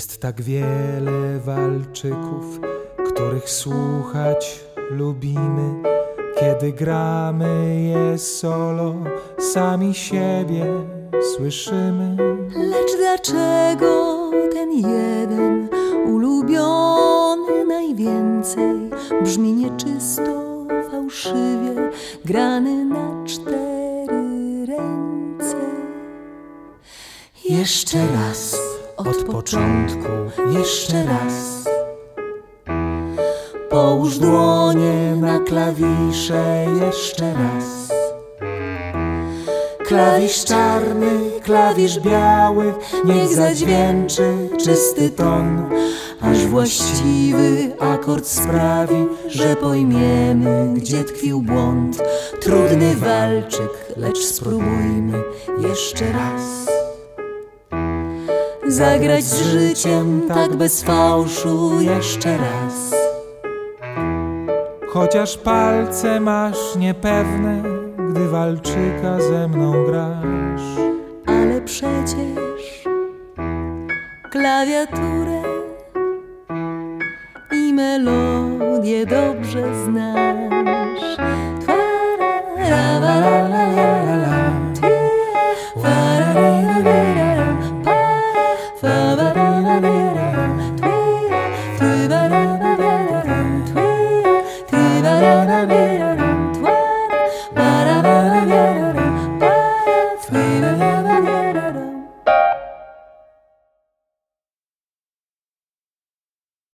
Jest tak wiele walczyków, których słuchać lubimy. Kiedy gramy je solo, sami siebie słyszymy. Lecz dlaczego ten jeden ulubiony najwięcej brzmi nieczysto, fałszywie, grany na 4 ręce? Jeszcze raz, od początku, jeszcze raz. Połóż dłonie na klawisze, jeszcze raz. Klawisz czarny, klawisz biały, niech zadźwięczy czysty ton, aż właściwy akord sprawi, że pojmiemy, gdzie tkwił błąd. Trudny walczyk, lecz spróbujmy jeszcze raz. Zagrać z życiem tak bez fałszu jeszcze raz. Chociaż palce masz niepewne, gdy walczyka ze mną grasz. Ale przecież klawiaturę i melodię dobrze znasz.